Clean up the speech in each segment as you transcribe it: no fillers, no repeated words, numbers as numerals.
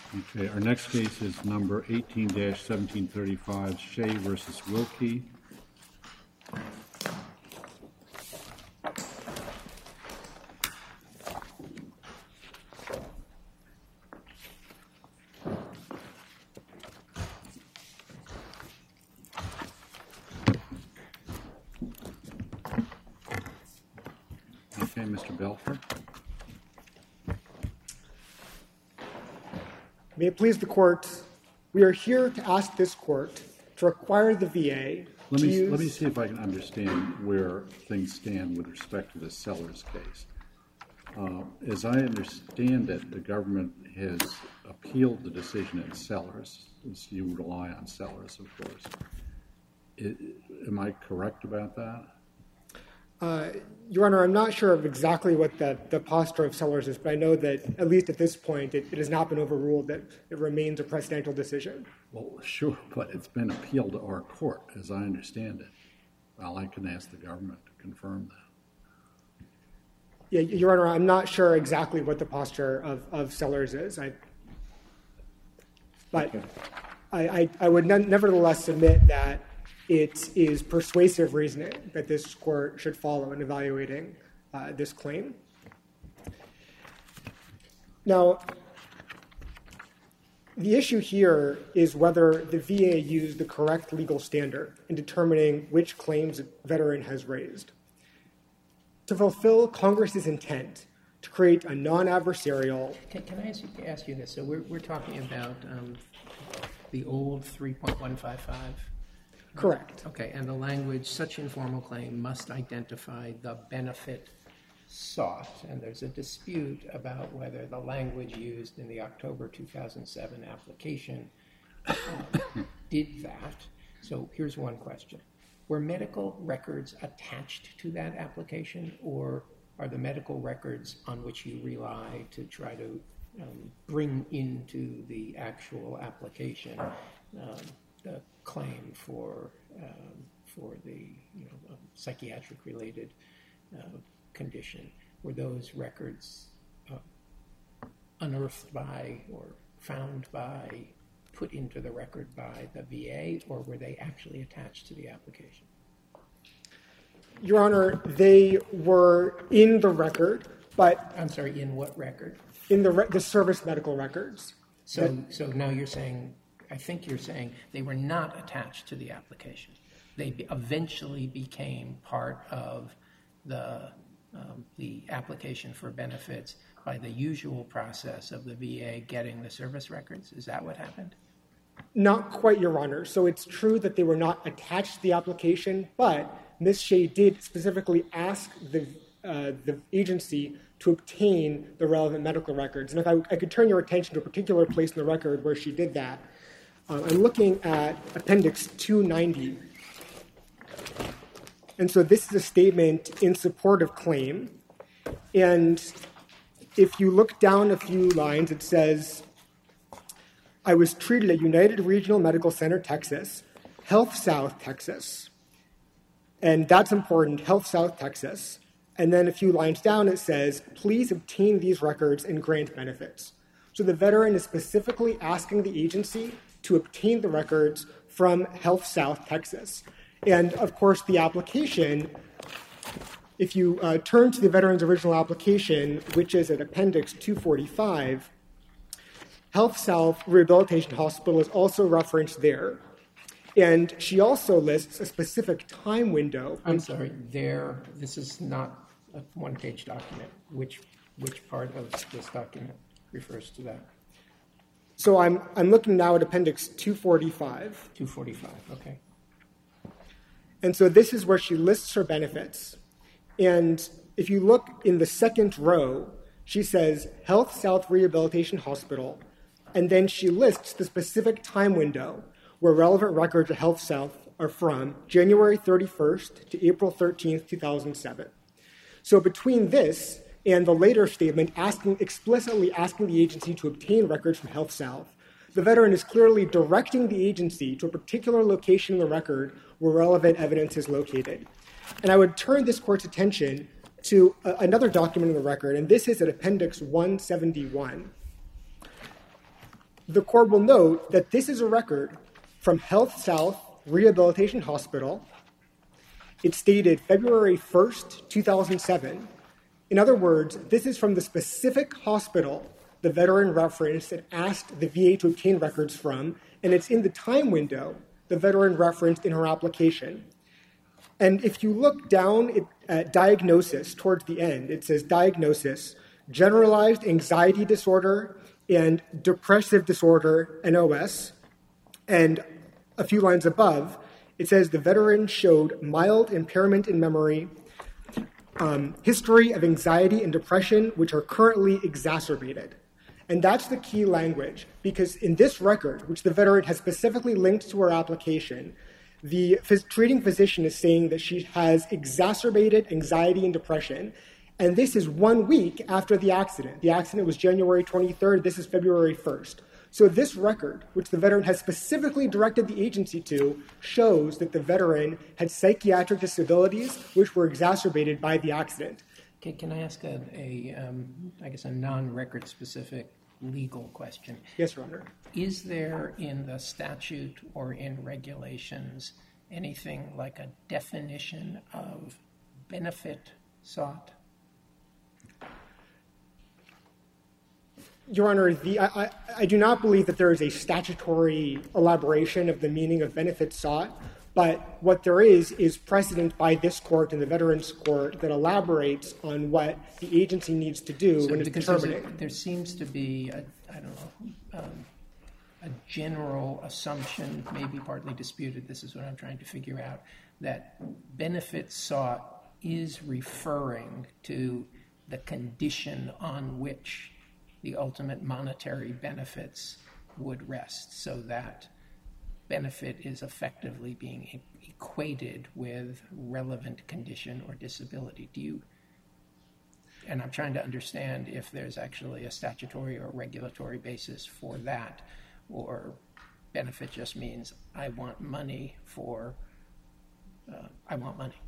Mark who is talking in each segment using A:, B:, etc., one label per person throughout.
A: Okay, our next case is number 18-1735, Shea versus Wilkie. Okay, Mr. Belfer.
B: May it please the court, we are here to ask this court to require the VA
A: Let me see if I can understand where things stand with respect to the Sellers case. As I understand it, the government has appealed the decision in Sellers, as you rely on Sellers, of course. Am I correct about that?
B: Your Honor, I'm not sure of exactly what the posture of Sellers is, but I know that, at least at this point, it has not been overruled, that it remains a precedential decision.
A: Well, sure, but it's been appealed to our court, as I understand it. Well, I can ask the government to confirm that.
B: Yeah, Your Honor, I'm not sure exactly what the posture of Sellers is. But I would nevertheless submit that it is persuasive reasoning that this court should follow in evaluating this claim. Now, the issue here is whether the VA used the correct legal standard in determining which claims a veteran has raised. To fulfill Congress's intent to create a non-adversarial...
C: Can I ask you this? So we're talking about the old 3.155?
B: Correct.
C: Okay, and the language, such informal claim must identify the benefit sought, and there's a dispute about whether the language used in the October 2007 application did that. So here's one question. Were medical records attached to that application, or are the medical records on which you rely to try to bring into the actual application the claim for the psychiatric related condition? Were those records unearthed by or found by, put into the record by the VA, or were they actually attached to the application?
B: Your Honor, they were in the record, but...
C: I'm sorry, in what record?
B: In the service medical records.
C: So now you're saying, I think you're saying they were not attached to the application. They eventually became part of the application for benefits by the usual process of the VA getting the service records. Is that what happened?
B: Not quite, Your Honor. So it's true that they were not attached to the application, but Ms. Shea did specifically ask the agency to obtain the relevant medical records. And if I could turn your attention to a particular place in the record where she did that, I'm looking at Appendix 290. And so this is a statement in support of claim. And if you look down a few lines, it says, I was treated at United Regional Medical Center, Texas, Health South, Texas. And that's important, Health South, Texas. And then a few lines down, it says, please obtain these records and grant benefits. So the veteran is specifically asking the agency to obtain the records from Health South, Texas. And, of course, the application, if you turn to the veteran's original application, which is at Appendix 245, Health South Rehabilitation Hospital is also referenced there. And she also lists a specific time window.
C: I'm sorry, this is not a one-page document. Which part of this document refers to that?
B: So I'm looking now at Appendix 245.
C: 245, okay.
B: And so this is where she lists her benefits. And if you look in the second row, she says Health South Rehabilitation Hospital, and then she lists the specific time window where relevant records of Health South are from, January 31st to April 13th, 2007. So between this and the later statement explicitly asking the agency to obtain records from Health South, the veteran is clearly directing the agency to a particular location in the record where relevant evidence is located. And I would turn this court's attention to another document in the record, and this is at Appendix 171. the court will note that this is a record from Health South Rehabilitation Hospital. It's dated February 1st, 2007. In other words, this is from the specific hospital the veteran referenced and asked the VA to obtain records from, and it's in the time window the veteran referenced in her application. And if you look down at diagnosis towards the end, it says diagnosis, generalized anxiety disorder and depressive disorder, NOS. And a few lines above, it says the veteran showed mild impairment in memory, history of anxiety and depression, which are currently exacerbated. And that's the key language, because in this record, which the veteran has specifically linked to her application, the treating physician is saying that she has exacerbated anxiety and depression, and this is 1 week after the accident. The accident was January 23rd. This is February 1st. So this record, which the veteran has specifically directed the agency to, shows that the veteran had psychiatric disabilities which were exacerbated by the accident.
C: Okay, can I ask a non-record specific legal question?
B: Yes, Your Honor.
C: Is there in the statute or in regulations anything like a definition of benefit sought?
B: Your Honor, I do not believe that there is a statutory elaboration of the meaning of benefit sought, but what there is precedent by this court and the Veterans Court that elaborates on what the agency needs to do when it's determining.
C: There seems to be, a general assumption, maybe partly disputed, this is what I'm trying to figure out, that benefit sought is referring to the condition on which the ultimate monetary benefits would rest, so that benefit is effectively being equated with relevant condition or disability. And I'm trying to understand if there's actually a statutory or regulatory basis for that, or benefit just means I want money for, I want money.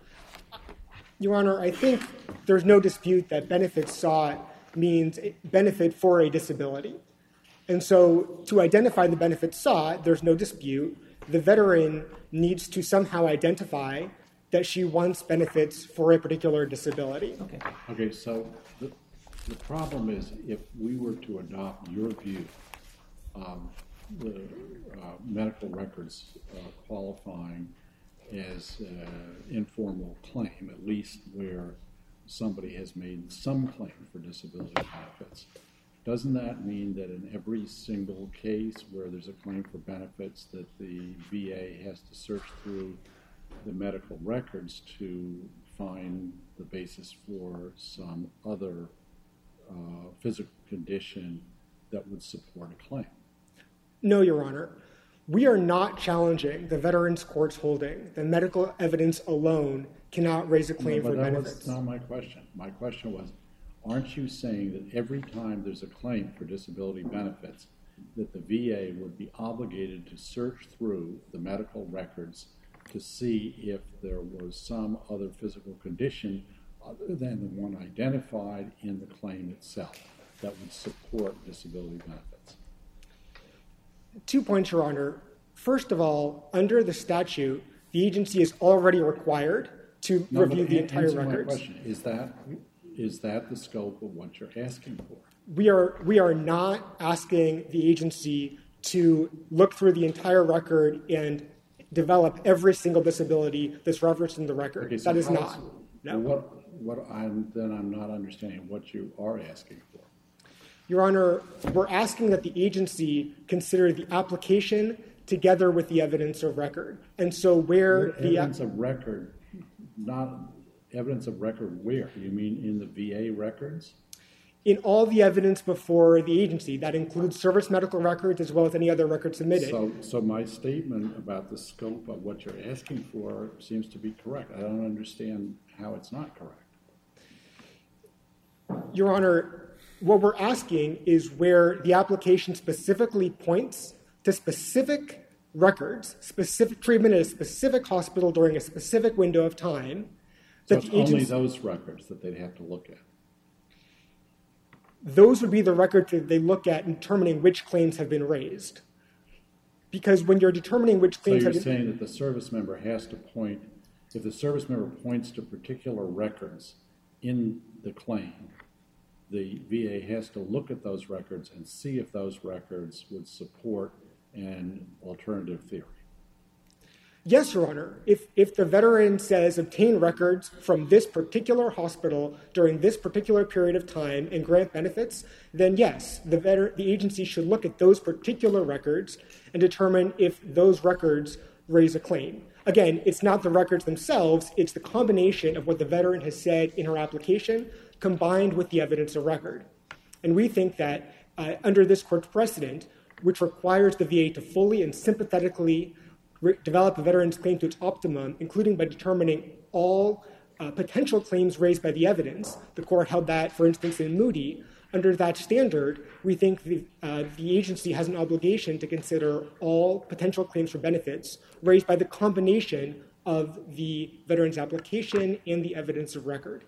B: Your Honor, I think there's no dispute that benefit sought means benefit for a disability. And so to identify the benefit sought, there's no dispute. The veteran needs to somehow identify that she wants benefits for a particular disability.
A: Okay, so the problem is if we were to adopt your view of the medical records qualifying as informal claim, at least where somebody has made some claim for disability benefits, doesn't that mean that in every single case where there's a claim for benefits that the VA has to search through the medical records to find the basis for some other physical condition that would support a claim?
B: No, Your Honor. We are not challenging the Veterans Court's holding that medical evidence alone cannot raise a claim for benefits.
A: That's not my question. My question was, aren't you saying that every time there's a claim for disability benefits, that the VA would be obligated to search through the medical records to see if there was some other physical condition other than the one identified in the claim itself that would support disability benefits?
B: 2 points, Your Honor. First of all, under the statute, the agency is already required to review the entire records.
A: My question. Is that the scope of what you're asking for?
B: We are not asking the agency to look through the entire record and develop every single disability that's referenced in the record.
A: Okay, so
B: that is not. No.
A: I'm not understanding what you are asking for.
B: Your Honor, we're asking that the agency consider the application together with the evidence of record. And so where the
A: evidence of record, not evidence of record where? You mean in the VA records?
B: In all the evidence before the agency. That includes service medical records as well as any other records submitted.
A: So my statement about the scope of what you're asking for seems to be correct. I don't understand how it's not correct.
B: Your Honor, what we're asking is where the application specifically points to specific records, specific treatment at a specific hospital during a specific window of time.
A: So it's only those records that they'd have to look at?
B: those would be the records that they look at in determining which claims have been raised. Because when you're determining which claims have been...
A: So you're saying that the service member has to point, if the service member points to particular records in the claim, the VA has to look at those records and see if those records would support an alternative theory.
B: Yes, Your Honor. If the veteran says obtain records from this particular hospital during this particular period of time and grant benefits, then yes, the agency should look at those particular records and determine if those records raise a claim. Again, it's not the records themselves, it's the combination of what the veteran has said in her application combined with the evidence of record. And we think that under this court's precedent, which requires the VA to fully and sympathetically develop a veteran's claim to its optimum, including by determining all potential claims raised by the evidence. The court held that, for instance, in Moody. Under that standard, we think the agency has an obligation to consider all potential claims for benefits raised by the combination of the veteran's application and the evidence of record.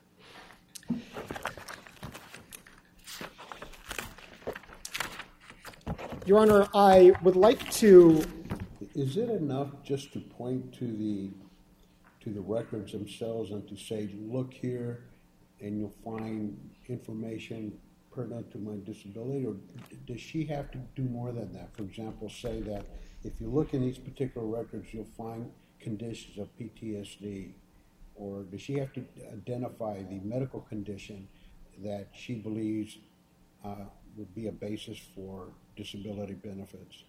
B: Your Honor, I would like to...
D: Is it enough just to point to the records themselves and to say, look here, and you'll find information pertinent to my disability, or does she have to do more than that? For example, say that if you look in these particular records, you'll find conditions of PTSD, or does she have to identify the medical condition that she believes would be a basis for disability benefits?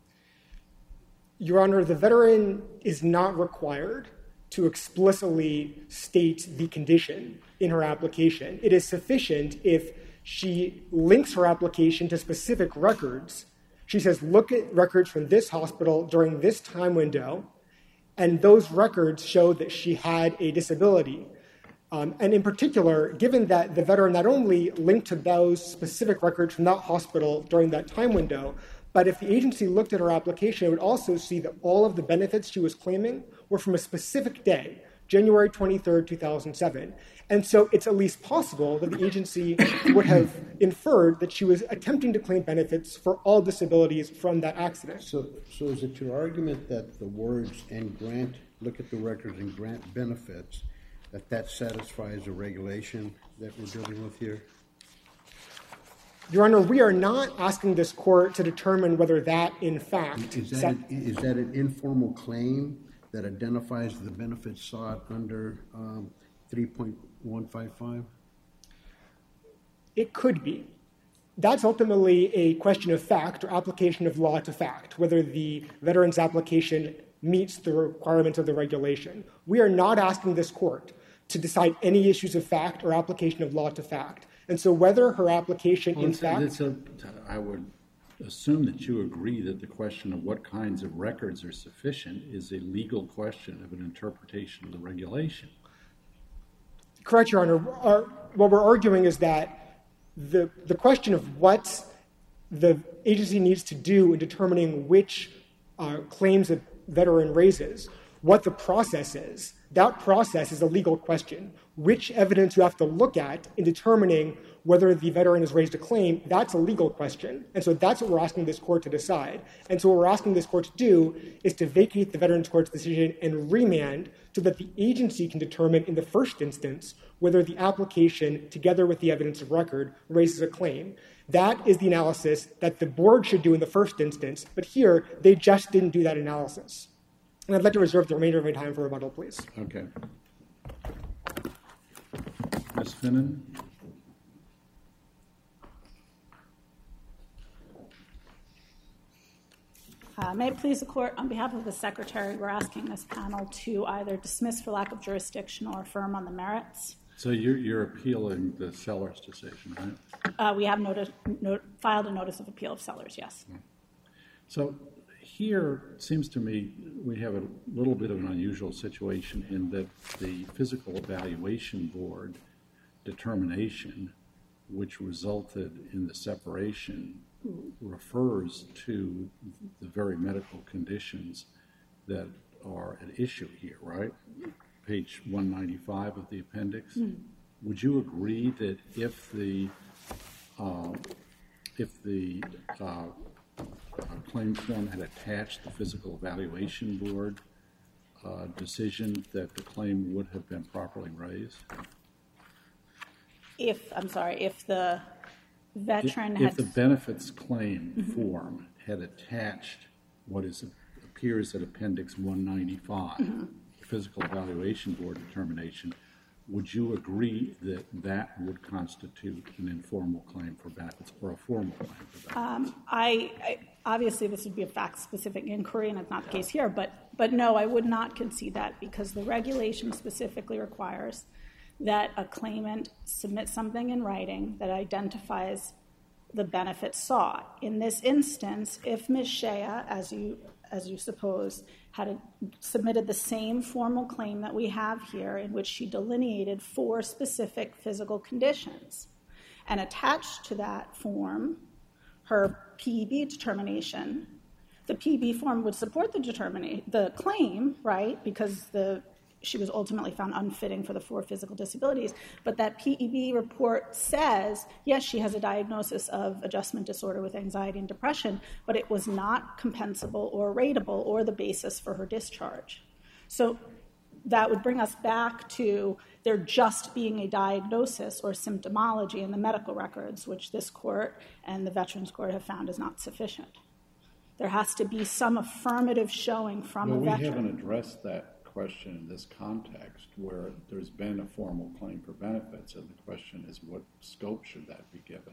B: Your Honor, the veteran is not required to explicitly state the condition in her application. It is sufficient if she links her application to specific records. She says, look at records from this hospital during this time window, and those records show that she had a disability. And in particular, given that the veteran not only linked to those specific records from that hospital during that time window, but if the agency looked at her application, it would also see that all of the benefits she was claiming were from a specific day, January 23rd, 2007. And so it's at least possible that the agency would have inferred that she was attempting to claim benefits for all disabilities from that accident.
D: So is it your argument that the words "and grant," look at the records and grant benefits, that satisfies the regulation that we're dealing with here?
B: Your Honor, we are not asking this court to determine whether that, in fact...
D: Is that an informal claim that identifies the benefits sought under 3.155?
B: It could be. That's ultimately a question of fact or application of law to fact, whether the veteran's application meets the requirements of the regulation. We are not asking this court to decide any issues of fact or application of law to fact. And so whether her application, in fact...
A: I would assume that you agree that the question of what kinds of records are sufficient is a legal question of an interpretation of the regulation.
B: Correct, Your Honor. What we're arguing is that the question of what the agency needs to do in determining which claims a veteran raises, what the process is, that process is a legal question. Which evidence you have to look at in determining whether the veteran has raised a claim, that's a legal question. And so that's what we're asking this court to decide. And so what we're asking this court to do is to vacate the Veterans Court's decision and remand so that the agency can determine in the first instance whether the application, together with the evidence of record, raises a claim. That is the analysis that the board should do in the first instance, but here they just didn't do that analysis. And I'd like to reserve the remainder of my time for rebuttal, please.
A: Okay. Ms. Finnan?
E: May it please the Court, on behalf of the Secretary, we're asking this panel to either dismiss for lack of jurisdiction or affirm on the merits.
A: So you're appealing the Sellers decision, right?
E: We have filed a notice of appeal of Sellers, yes.
A: So here, it seems to me, we have a little bit of an unusual situation in that the Physical Evaluation Board determination, which resulted in the separation, refers to the very medical conditions that are at issue here, right? Page 195 of the appendix. Would you agree that if the if the claim form had attached the physical evaluation board decision, that the claim would have been properly raised?
E: If the veteran
A: If the benefits claim form had attached what appears at Appendix 195, the physical evaluation board determination, would you agree that that would constitute an informal claim for benefits or a formal claim for benefits?
E: I obviously this would be a fact-specific inquiry, and it's not the case here. But no, I would not concede that, because the regulation specifically requires that a claimant submit something in writing that identifies the benefit sought. In this instance, if Ms. Shea, as you suppose, had submitted the same formal claim that we have here, in which she delineated 4 specific physical conditions, and attached to that form her PEB determination, the PEB form would support the claim, right, because she was ultimately found unfitting for the 4 physical disabilities, but that PEB report says, yes, she has a diagnosis of adjustment disorder with anxiety and depression, but it was not compensable or rateable or the basis for her discharge. So that would bring us back to there just being a diagnosis or symptomology in the medical records, which this court and the Veterans Court have found is not sufficient. There has to be some affirmative showing from a veteran.
A: We haven't addressed that question in this context where there's been a formal claim for benefits, and the question is, what scope should that be given?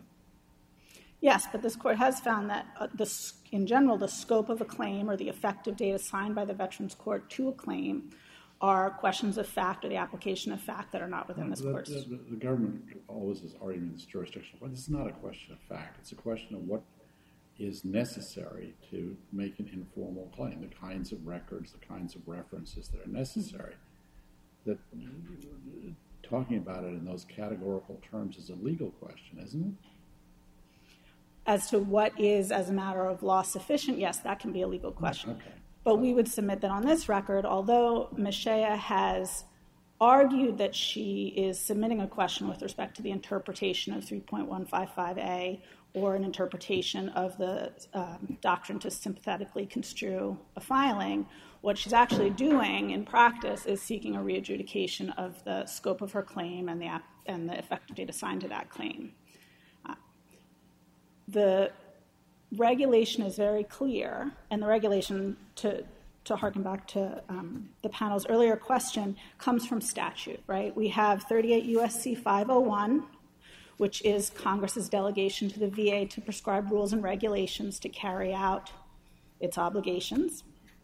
E: Yes, but this court has found that in general, the scope of a claim or the effective date assigned by the Veterans Court to a claim are questions of fact or the application of fact that are not within this court's.
A: The government always is arguing this jurisdiction, but it's not a question of fact. It's a question of what is necessary to make an informal claim, the kinds of records, the kinds of references that are necessary. That talking about it in those categorical terms is a legal question, isn't it?
E: As to what is, as a matter of law, sufficient, yes, that can be a legal question.
A: Okay.
E: But we would submit that on this record, although Ms. Shea has argued that she is submitting a question with respect to the interpretation of 3.155A or an interpretation of the doctrine to sympathetically construe a filing, what she's actually doing in practice is seeking a re-adjudication of the scope of her claim and the effective date assigned to that claim. The regulation is very clear, and the regulation, to harken back to the panel's earlier question, comes from statute, right? We have 38 U.S.C. 501, which is Congress's delegation to the VA to prescribe rules and regulations to carry out its obligations.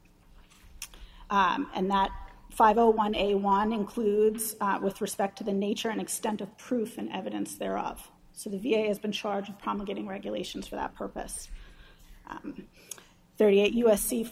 E: And that 501A1 includes, with respect to the nature and extent of proof and evidence thereof. So the VA has been charged with promulgating regulations for that purpose. 38 U.S.C.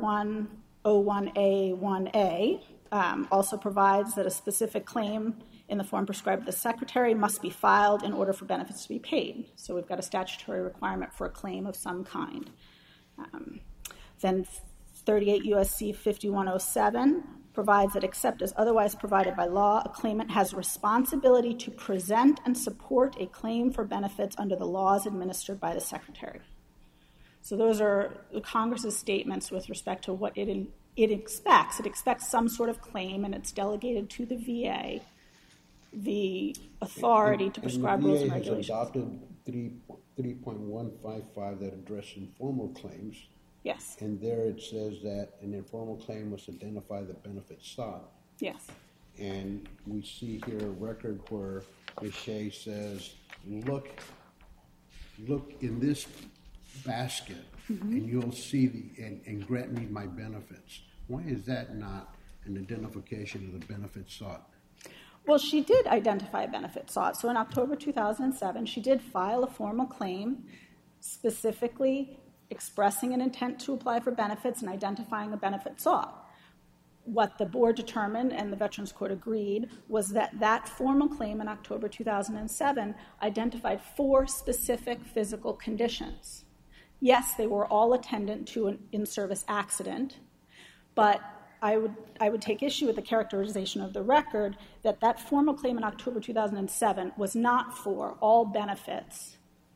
E: 5101A1A also provides that a specific claim in the form prescribed by the Secretary must be filed in order for benefits to be paid. So we've got a statutory requirement for a claim of some kind. Then 38 U.S.C. 5107 provides that except as otherwise provided by law, a claimant has responsibility to present and support a claim for benefits under the laws administered by the Secretary. So those are Congress's statements with respect to what it expects. It expects some sort of claim, and it's delegated to the VA the authority to prescribe rules and regulations.
D: The VA has adopted 3.155 that addresses informal claims.
E: Yes.
D: And there it says that an informal claim must identify the benefits sought.
E: Yes.
D: And we see here a record where Ms. Shea says, look in this basket, and you'll see and grant me my benefits. Why is that not an identification of the benefits sought?
E: Well, she did identify a benefit sought. So in October 2007, she did file a formal claim specifically expressing an intent to apply for benefits and identifying a benefit sought. What the board determined and the Veterans Court agreed was that that formal claim in October 2007 identified 4 specific physical conditions. Yes, they were all attendant to an in-service accident, but I would take issue with the characterization of the record that that formal claim in October 2007 was not for all benefits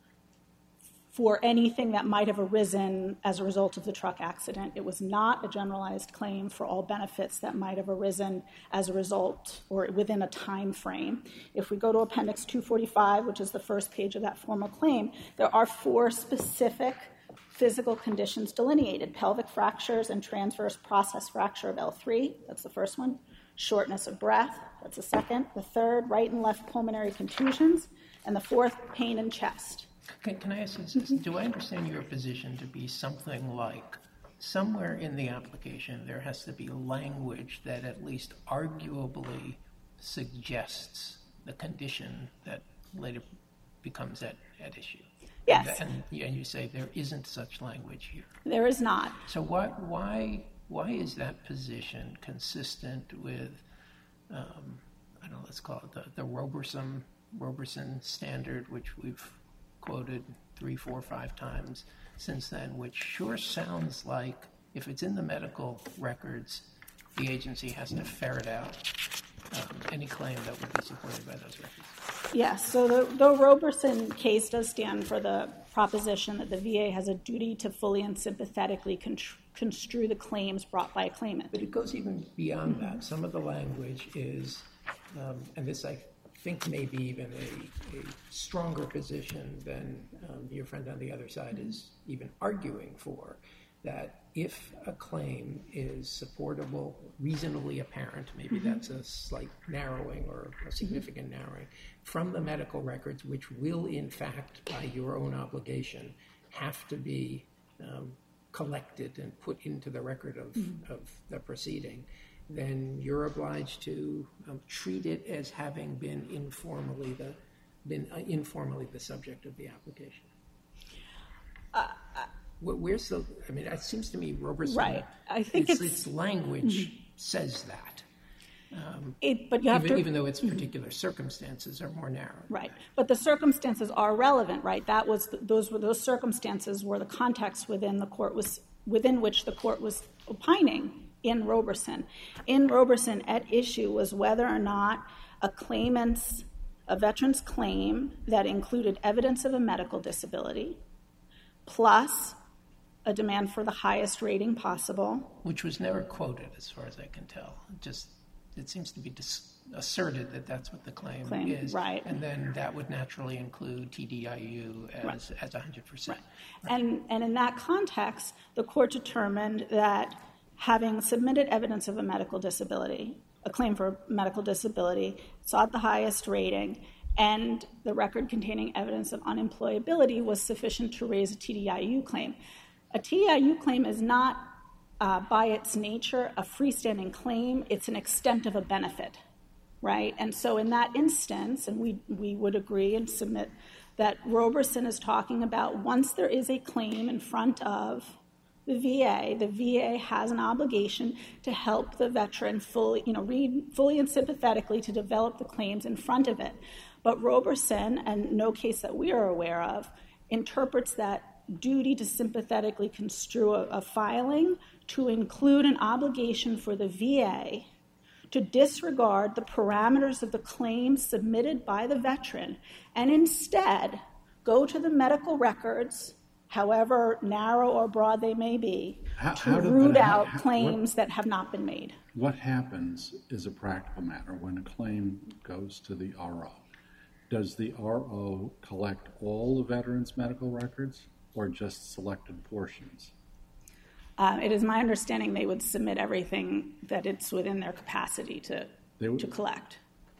E: for anything that might have arisen as a result of the truck accident. It was not a generalized claim for all benefits that might have arisen as a result or within a time frame. If we go to Appendix 245, which is the first page of that formal claim, there are 4 specific physical conditions delineated: pelvic fractures and transverse process fracture of L3, that's the first one; shortness of breath, that's the second; the third, right and left pulmonary contusions; and the fourth, pain in chest.
C: Can I ask this? Do I understand your position to be something like, somewhere in the application there has to be language that at least arguably suggests the condition that later becomes at issue?
E: Yes.
C: And you say there isn't such language here.
E: There is not.
C: So why is that position consistent with, I don't know, let's call it the Roberson standard, which we've quoted 3, 4, 5 times since then, which sure sounds like if it's in the medical records, the agency has to ferret out any claim that would be supported by those records.
E: Yes, so the Roberson case does stand for the proposition that the VA has a duty to fully and sympathetically construe the claims brought by a claimant.
C: But it goes even beyond that. Some of the language is, and this I think may be even a stronger position than your friend on the other side is even arguing for, that if a claim is supportable, reasonably apparent, maybe that's a slight narrowing or a significant narrowing, from the medical records, which will in fact, by your own obligation, have to be collected and put into the record of the proceeding, then you're obliged to treat it as having been informally the subject of the application. Where's the? I mean, it seems to me Roberson.
E: Right. I think
C: its language says that.
E: But you have
C: even though its particular circumstances are more narrow.
E: Right. But the circumstances are relevant, right? Those circumstances were the context within which the court was opining in Roberson. In Roberson, at issue was whether or not a veteran's claim that included evidence of a medical disability plus a demand for the highest rating possible.
C: Which was never quoted, as far as I can tell. It seems to be asserted that that's what the claim is.
E: Right.
C: And then that would naturally include TDIU as 100%.
E: Right. And in that context, the court determined that having submitted evidence of a medical disability, a claim for medical disability, sought the highest rating, and the record containing evidence of unemployability was sufficient to raise a TDIU claim. A TDIU claim is not, by its nature, a freestanding claim. It's an extent of a benefit, right? And so in that instance, and we would agree and submit that Roberson is talking about once there is a claim in front of the VA has an obligation to help the veteran fully and sympathetically to develop the claims in front of it. But Roberson, and no case that we are aware of, interprets that duty to sympathetically construe a filing to include an obligation for the VA to disregard the parameters of the claims submitted by the veteran and instead go to the medical records, however narrow or broad they may be, to root out claims that have not been made.
A: What happens as a practical matter when a claim goes to the RO? Does the RO collect all the veterans' medical records or just selected portions?
E: It is my understanding they would submit everything that it's within their capacity to collect.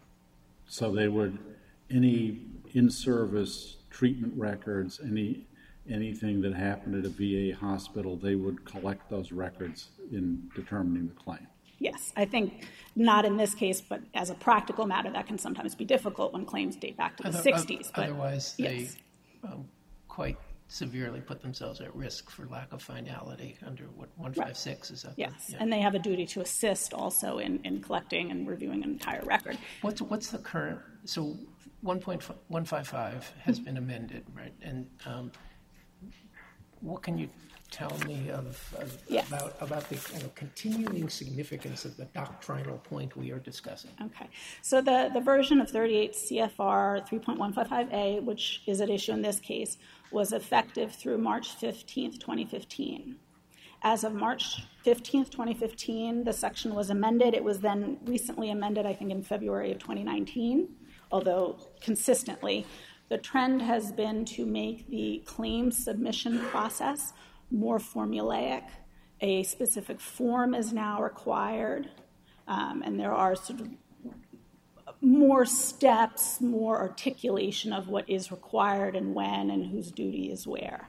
A: So they would, any in-service treatment records, anything that happened at a VA hospital, they would collect those records in determining the claim?
E: Yes, I think not in this case, but as a practical matter, that can sometimes be difficult when claims date back to the 60s. But
C: otherwise,
E: yes.
C: They quite severely put themselves at risk for lack of finality under what 156 is that?
E: Yes,
C: yeah.
E: And they have a duty to assist also in collecting and reviewing an entire record.
C: What's the current? So 1.155 has been amended, right? And what can you tell me
E: Yes.
C: about the kind of continuing significance of the doctrinal point we are discussing?
E: Okay. So the version of 38 CFR 3.155A, which is at issue in this case, was effective through March 15th, 2015. As of March 15th, 2015, the section was amended. It was then recently amended, I think, in February of 2019, although consistently. The trend has been to make the claim submission process more formulaic. A specific form is now required, and there are sort of more steps, more articulation of what is required and when and whose duty is where.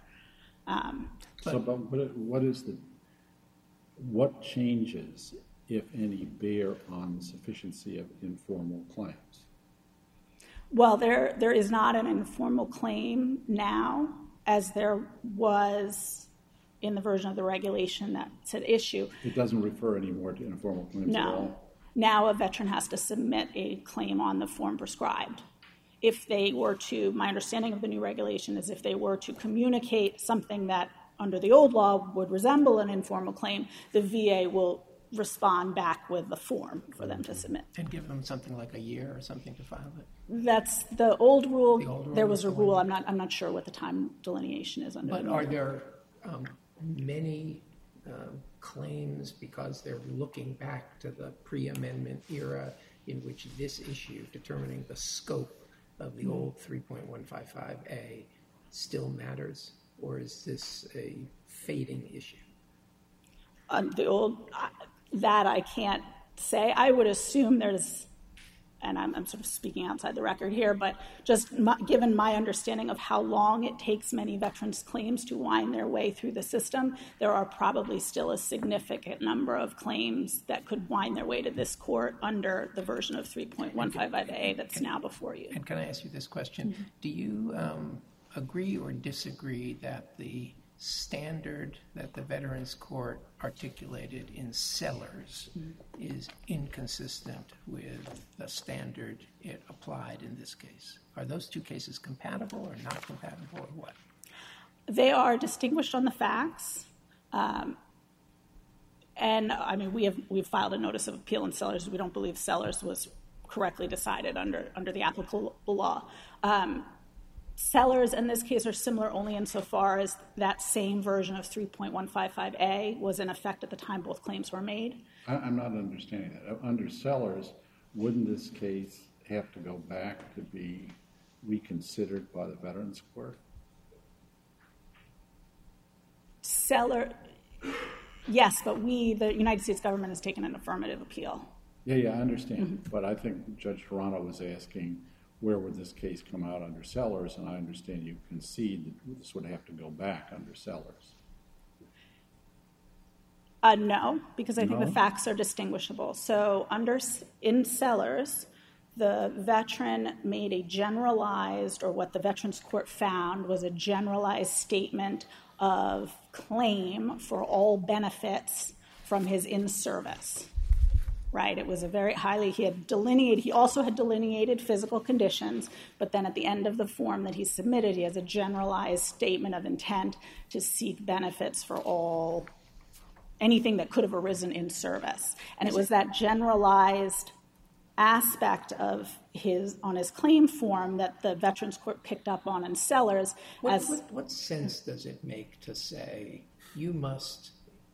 A: What changes, if any, bear on the sufficiency of informal claims?
E: Well, there is not an informal claim now, as there was in the version of the regulation that's at issue.
A: It doesn't refer anymore to informal claims at all?
E: No. Now a veteran has to submit a claim on the form prescribed. If they were to, my understanding of the new regulation is if they were to communicate something that under the old law would resemble an informal claim, the VA will respond back with the form for them to submit.
C: And give them something like a year or something to file it?
E: That's the old rule.
C: The old rule
E: there was
C: is
E: a
C: the
E: rule.
C: one.
E: I'm not sure what the time delineation is under
C: But
E: the new
C: are
E: law.
C: there many claims, because they're looking back to the pre-amendment era in which this issue, determining the scope of the old 3.155A, still matters? Or is this a fading issue?
E: The old, that I can't say. I would assume there's, and I'm sort of speaking outside the record here, but just given my understanding of how long it takes many veterans' claims to wind their way through the system, there are probably still a significant number of claims that could wind their way to this court under the version of 3.155A that's now before you.
C: And can I ask you this question? Mm-hmm. Do you agree or disagree that the standard that the Veterans Court articulated in Sellers is inconsistent with the standard it applied in this case? Are those two cases compatible or not compatible, or what?
E: They are distinguished on the facts. And I mean, we've filed a notice of appeal in Sellers. We don't believe Sellers was correctly decided under the applicable law. Sellers in this case are similar only insofar as that same version of 3.155A was in effect at the time both claims were made.
A: I'm not understanding that. Under Sellers, wouldn't this case have to go back to be reconsidered by the Veterans Court?
E: Yes, but the United States government has taken an affirmative appeal.
A: Yeah, I understand. Mm-hmm. But I think Judge Toronto was asking, where would this case come out under Sellers? And I understand you concede that this would have to go back under Sellers.
E: No, because I think the facts are distinguishable. So in Sellers, the veteran made a generalized, or what the Veterans Court found was a generalized statement of claim for all benefits from his in-service. Right, it was a very highly, he also had delineated physical conditions, but then at the end of the form that he submitted, he has a generalized statement of intent to seek benefits for anything that could have arisen in service. And it was that generalized aspect of on his claim form that the Veterans Court picked up on in Sellers.
C: What sense does it make to say you must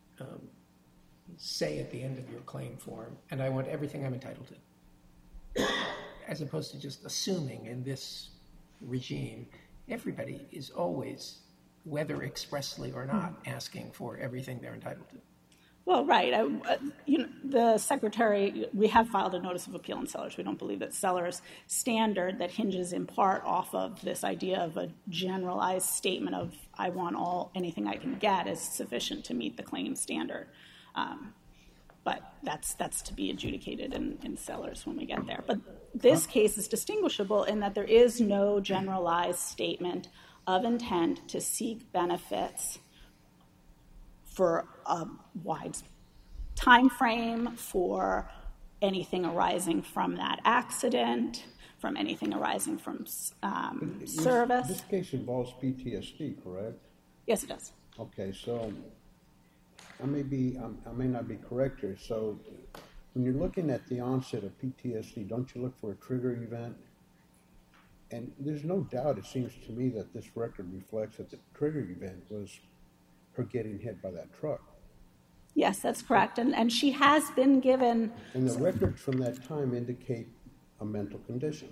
C: say at the end of your claim form, and I want everything I'm entitled to, as opposed to just assuming in this regime, everybody is always, whether expressly or not, asking for everything they're entitled to?
E: Well, right. The Secretary, we have filed a notice of appeal in Sellers. We don't believe that Sellers' standard that hinges in part off of this idea of a generalized statement of I want anything I can get is sufficient to meet the claim standard. But that's to be adjudicated in Sellers when we get there. But this case is distinguishable in that there is no generalized statement of intent to seek benefits for a wide time frame, for anything arising from that accident, from anything arising from service.
D: This case involves PTSD, correct?
E: Yes, it does.
D: Okay, so I may not be correct here. So when you're looking at the onset of PTSD, don't you look for a trigger event? And there's no doubt, it seems to me, that this record reflects that the trigger event was her getting hit by that truck.
E: Yes, that's correct. And she has been given...
D: And the records from that time indicate a mental condition.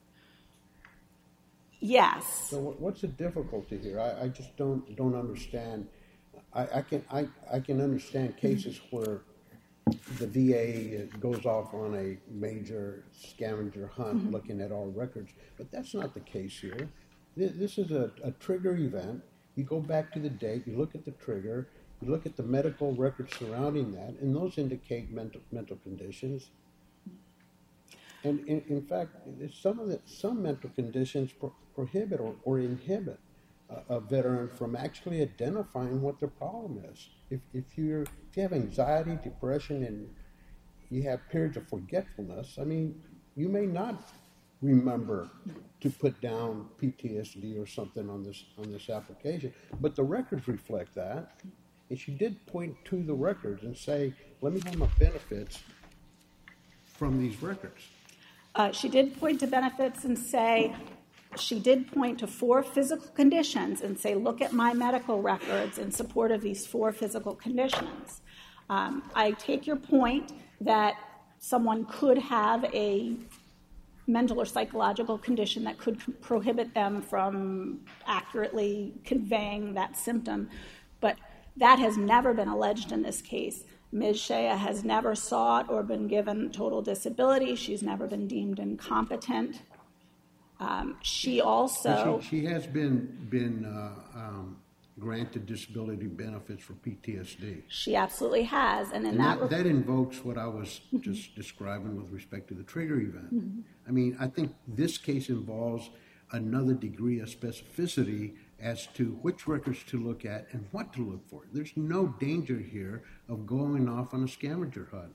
E: Yes.
D: So what's the difficulty here? I just don't understand. I can understand cases where the VA goes off on a major scavenger hunt looking at all records, but that's not the case here. This is a trigger event. You go back to the date, you look at the trigger, you look at the medical records surrounding that, and those indicate mental conditions. And in fact, some mental conditions prohibit or inhibit a veteran from actually identifying what their problem is. If you have anxiety, depression, and you have periods of forgetfulness, I mean, you may not remember to put down PTSD or something on this application, but the records reflect that. And she did point to the records and say, let me have my benefits from these records.
E: She did point to benefits and say, she did point to 4 physical conditions and say, look at my medical records in support of these 4 physical conditions. I take your point that someone could have a mental or psychological condition that could prohibit them from accurately conveying that symptom, but that has never been alleged in this case. Ms. Shea has never sought or been given total disability. She's never been deemed incompetent. She also...
D: She has been granted disability benefits for PTSD.
E: She absolutely has. And
D: that invokes what I was just describing with respect to the trigger event. Mm-hmm. I mean, I think this case involves another degree of specificity as to which records to look at and what to look for. There's no danger here of going off on a scavenger hunt.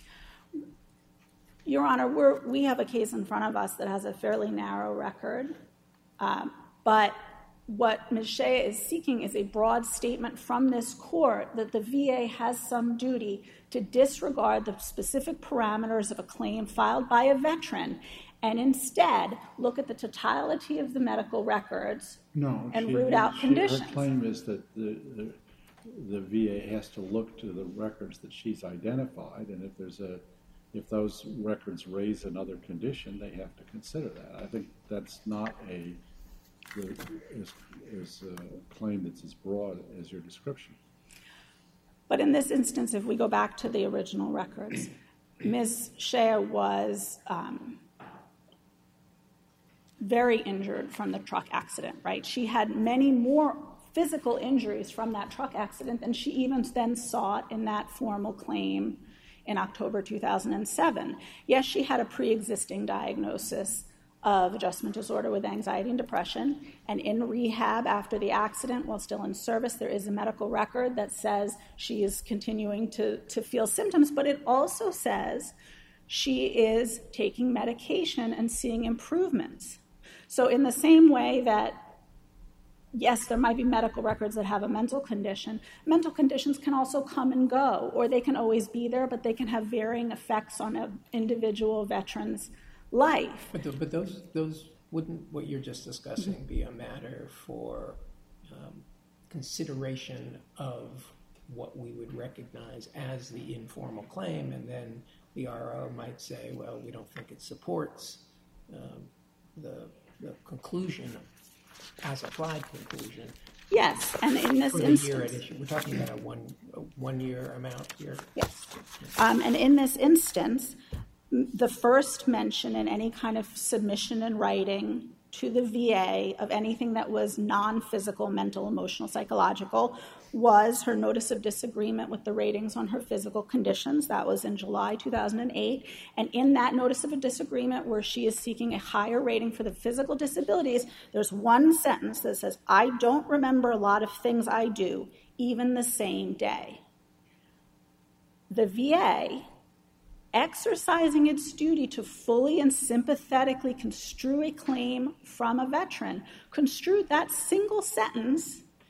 E: Your Honor, we have a case in front of us that has a fairly narrow record, but what Ms. Shea is seeking is a broad statement from this court that the VA has some duty to disregard the specific parameters of a claim filed by a veteran and instead look at the totality of the medical records and root out conditions.
A: Her claim is that the VA has to look to the records that she's identified, and if those records raise another condition, they have to consider that. I think that's not a claim that's as broad as your description.
E: But in this instance, if we go back to the original records, Ms. Shea was very injured from the truck accident, right? She had many more physical injuries from that truck accident than she even then sought in that formal claim in October 2007. Yes, she had a pre-existing diagnosis of adjustment disorder with anxiety and depression, and in rehab after the accident, while still in service, there is a medical record that says she is continuing to feel symptoms, but it also says she is taking medication and seeing improvements. So in the same way that, yes, there might be medical records that have a mental condition, mental conditions can also come and go, or they can always be there, but they can have varying effects on an individual veteran's life.
C: But those wouldn't, what you're just discussing, be a matter for consideration of what we would recognize as the informal claim, and then the RO might say, well, we don't think it supports the conclusion, as applied conclusion.
E: Yes, and in this instance,
C: year at issue. We're talking about a one-year amount here.
E: Yes, and in this instance, the first mention in any kind of submission in writing to the VA of anything that was non-physical, mental, emotional, psychological, was her notice of disagreement with the ratings on her physical conditions. That was in July 2008. And in that notice of a disagreement where she is seeking a higher rating for the physical disabilities, there's one sentence that says, I don't remember a lot of things I do, even the same day. The VA, exercising its duty to fully and sympathetically construe a claim from a veteran, construed that single sentence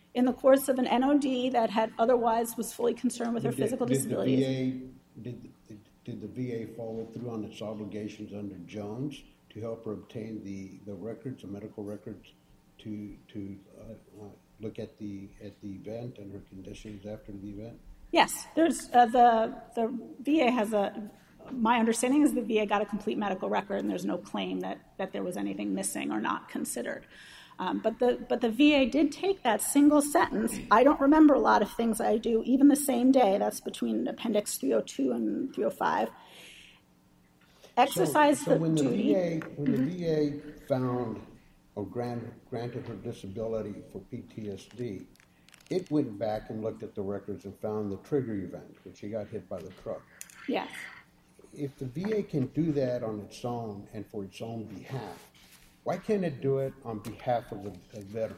E: in the course of an NOD that had otherwise was fully concerned with her physical disabilities.
D: Did the VA follow through on its obligations under Jones to help her obtain the records, the medical records, to look at the event and her conditions after the event?
E: Yes, there's the VA has my understanding is the VA got a complete medical record, and there's no claim that there was anything missing or not considered. But the VA did take that single sentence. I don't remember a lot of things I do, even the same day. That's between Appendix 302 and 305. Exercise the duty.
D: When the VA found or granted her disability for PTSD, it went back and looked at the records and found the trigger event, when she got hit by the truck.
E: Yes.
D: If the VA can do that on its own and for its own behalf, why can't it do it on behalf of the veteran?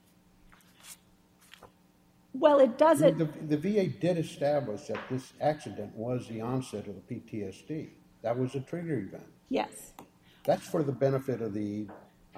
E: Well, it does it.
D: The VA did establish that this accident was the onset of the PTSD. That was a trigger event.
E: Yes.
D: That's for the benefit of the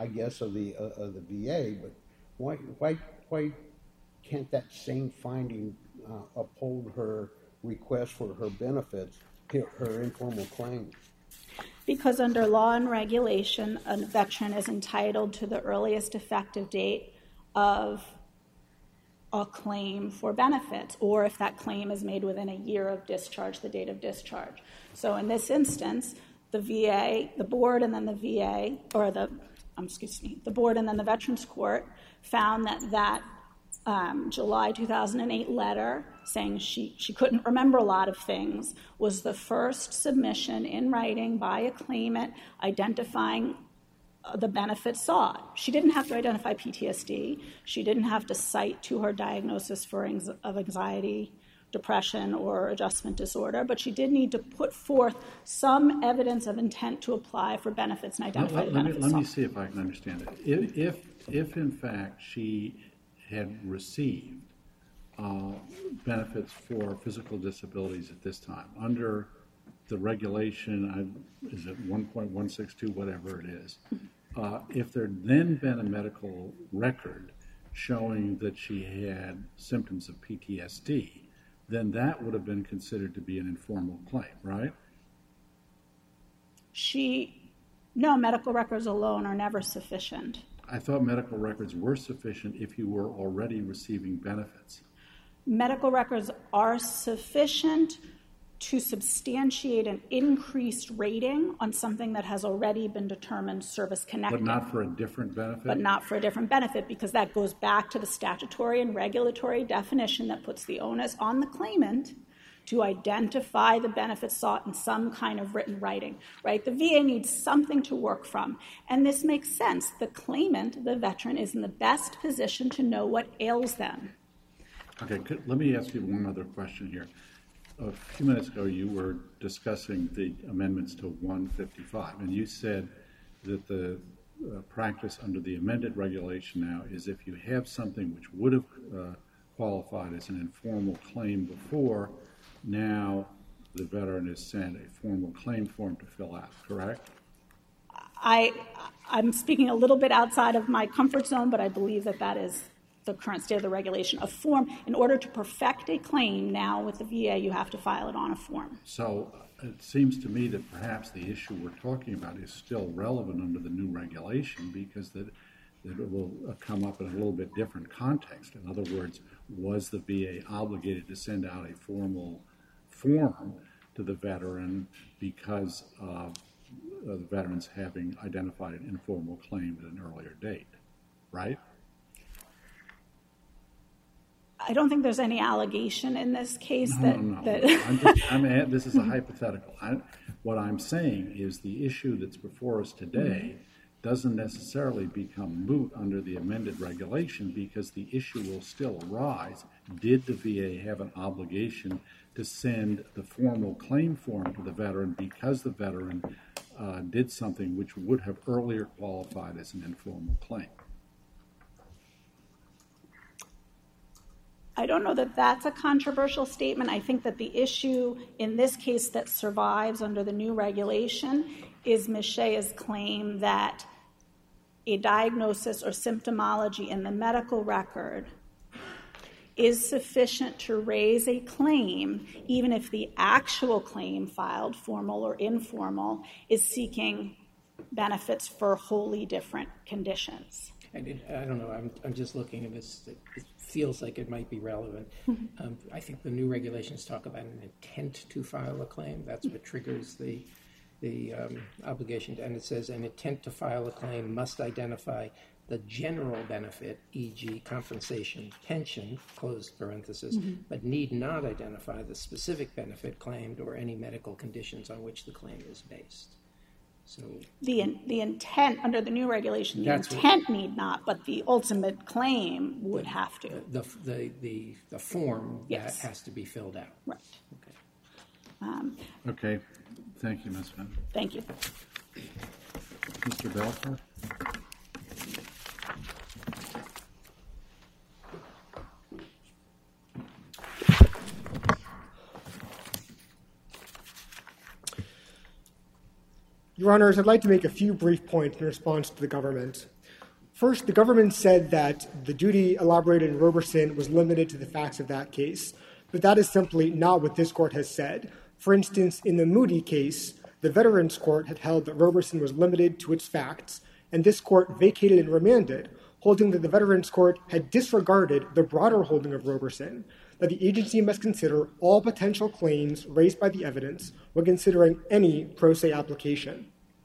D: VA. But why can't that same finding uphold her request for her benefits, her informal claim?
E: Because under law and regulation, a veteran is entitled to the earliest effective date of a claim for benefits, or if that claim is made within a year of discharge, the date of discharge. So in this instance, the VA, the board, and then the VA, or the board and then the Veterans Court found that July 2008 letter saying she couldn't remember a lot of things was the first submission in writing by a claimant identifying the benefits sought. She didn't have to identify PTSD. She didn't have to cite to her diagnosis of anxiety, depression, or adjustment disorder, but she did need to put forth some evidence of intent to apply for benefits and identify the benefits sought.
A: Let me see if I can understand it. If in fact she had received benefits for physical disabilities at this time, under the regulation, is it 1.162, whatever it is, if there'd then been a medical record showing that she had symptoms of PTSD, then that would have been considered to be an informal claim, right?
E: No, medical records alone are never sufficient.
A: I thought medical records were sufficient if you were already receiving benefits.
E: Medical records are sufficient to substantiate an increased rating on something that has already been determined service-connected.
A: But not for a different benefit?
E: But not for a different benefit, because that goes back to the statutory and regulatory definition that puts the onus on the claimant to identify the benefits sought in some kind of written writing, right? The VA needs something to work from, and this makes sense. The claimant, the veteran, is in the best position to know what ails them.
A: Okay, let me ask you one other question here. A few minutes ago, you were discussing the amendments to 155, and you said that the practice under the amended regulation now is if you have something which would have qualified as an informal claim before, now the veteran is sent a formal claim form to fill out, correct?
E: I'm speaking a little bit outside of my comfort zone, but I believe that is the current state of the regulation. A form, in order to perfect a claim now with the VA, you have to file it on a form.
A: So it seems to me that perhaps the issue we're talking about is still relevant under the new regulation because that it will come up in a little bit different context. In other words, was the VA obligated to send out a formal form to the veteran because of the veterans having identified an informal claim at an earlier date, right?
E: I don't think there's any allegation in this case
A: No. This is a hypothetical. What I'm saying is the issue that's before us today doesn't necessarily become moot under the amended regulation because the issue will still arise. Did the VA have an obligation to send the formal claim form to the veteran because the veteran did something which would have earlier qualified as an informal claim?
E: I don't know that that's a controversial statement. I think that the issue in this case that survives under the new regulation is Ms. Shea's claim that a diagnosis or symptomology in the medical record is sufficient to raise a claim, even if the actual claim filed, formal or informal, is seeking benefits for wholly different conditions.
C: I don't know. I'm just looking at this. It feels like it might be relevant. I think the new regulations talk about an intent to file a claim. That's what triggers the obligation. And it says an intent to file a claim must identify the general benefit, e.g. compensation, pension, closed parenthesis, but need not identify the specific benefit claimed or any medical conditions on which the claim is based. So
E: the intent, under the new regulation, the intent need not, but the ultimate claim would have to.
C: The form
E: Yes.
C: that has to be filled out.
E: Right.
C: Okay.
A: Okay. Thank you, Ms. Fenn.
E: Thank you.
A: Mr. Belfer?
B: Your Honors, I'd like to make a few brief points in response to the government. First, the government said that the duty elaborated in Roberson was limited to the facts of that case, but that is simply not what this court has said. For instance, in the Moody case, the Veterans Court had held that Roberson was limited to its facts, and this court vacated and remanded, holding that the Veterans Court had disregarded the broader holding of Roberson, that the agency must consider all potential claims raised by the evidence when considering any pro se application.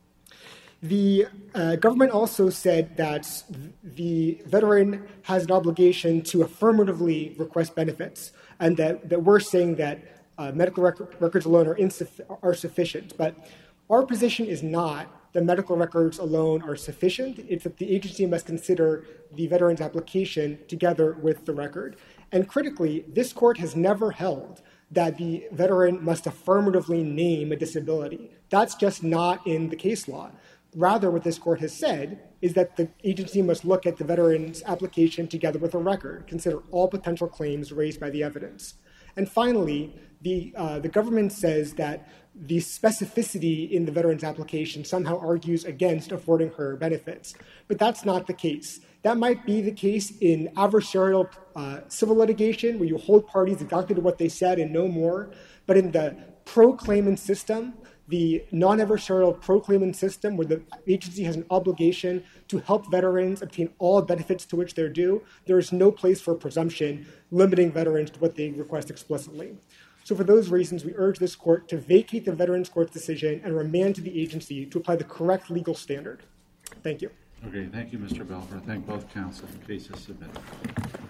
B: The government also said that the veteran has an obligation to affirmatively request benefits, and that we're saying that medical records alone are sufficient. But our position is not that medical records alone are sufficient. It's that the agency must consider the veteran's application together with the record. And critically, this court has never held that the veteran must affirmatively name a disability. That's just not in the case law. Rather, what this court has said is that the agency must look at the veteran's application together with a record, consider all potential claims raised by the evidence. And finally, the government says that the specificity in the veteran's application somehow argues against affording her benefits. But that's not the case. That might be the case in adversarial civil litigation, where you hold parties exactly to what they said and no more. But in the pro-claimant system, the non-adversarial pro-claimant system, where the agency has an obligation to help veterans obtain all benefits to which they're due, there is no place for presumption limiting veterans to what they request explicitly. So for those reasons, we urge this court to vacate the Veterans Court's decision and remand to the agency to apply the correct legal standard. Thank you.
A: Okay, thank you, Mr. Belfer. Thank both counsel. The case is submitted.